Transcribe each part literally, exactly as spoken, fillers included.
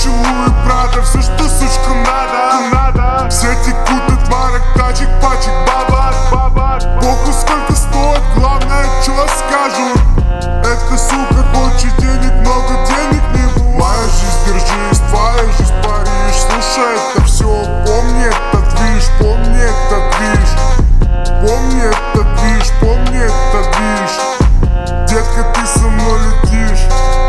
Гуччи, Луи, Прада, все, что, сучка, надо, надо. Все текут от марок, тачек, пачек, бабак, бабак. Похуй, сколько стоит, главное, что скажут. Эта сука хочет денег, много денег не бывает. Моя жизнь, держись, твоя жизнь, Париж. Слушай, это все, помни этот движ, помни этот движ. Помни этот движ, помни этот движ. Детка, ты со мной летишь.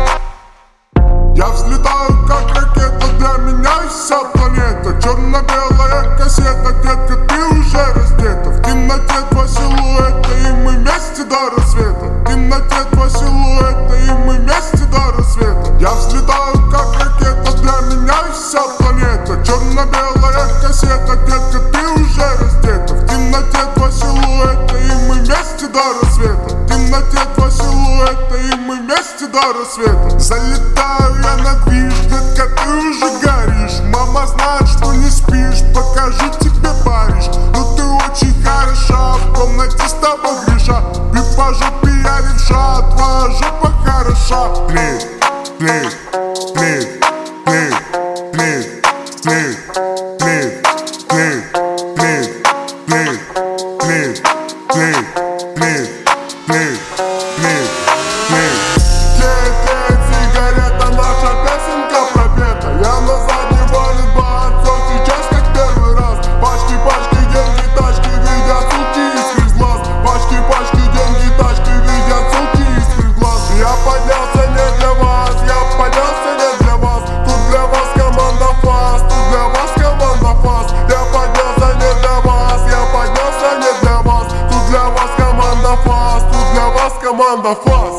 Я взлетаю как ракета, для меня вся планета. Черно-белая кассета, детка, ты уже раздета. В темноте два силуэта, и мы вместе до рассвета. В темноте два силуэта, и мы вместе до рассвета. Я взлетаю как ракета, для меня вся планета. Черно-белая кассета, детка, ты уже раздета. В темноте два силуэта, и мы вместе до рассвета. В темноте два силуэта, и мы вместе до рассвета. Залетаю я на движ, детка, ты уже горишь. Мама знает, что не спишь, покажу тебе Париж. Но ты очень хороша, в комнате с тобой греша. Ты по жопе, я левша, твоя жопа хороша. Клей, клей, клей, клей, клей, клей, клей, клей, клей, клей, клей, клей, клей, клей, клей, клей. Клей, сигарета, наша песенка пропета. Я на заднем валит бацов, сейчас как первый раз. Пачки, пачки, деньги, тачки, видят суки из глаз. Пачки, пачки, деньги, тачки, видят суки из глаз. Я поднялся не для вас, я поднялся не для вас. Тут для вас команда фас, тут для вас команда фас. Я поднялся не для вас, я поднялся не для вас. Тут для вас команда фас, тут для вас команда фас.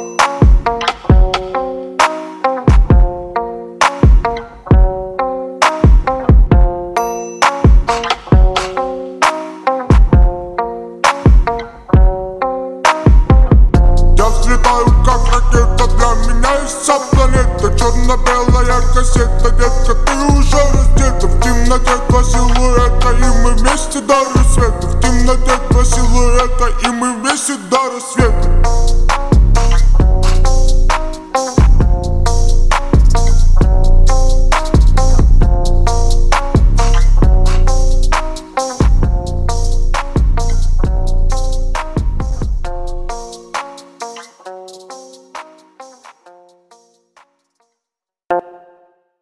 Я взлетаю как ракета, для меня вся планета. Черно-белая кассета, детка, ты уже раздета. В темноте два силуэта, и мы вместе до рассвета. В темноте два силуэта, и мы вместе до рассвета.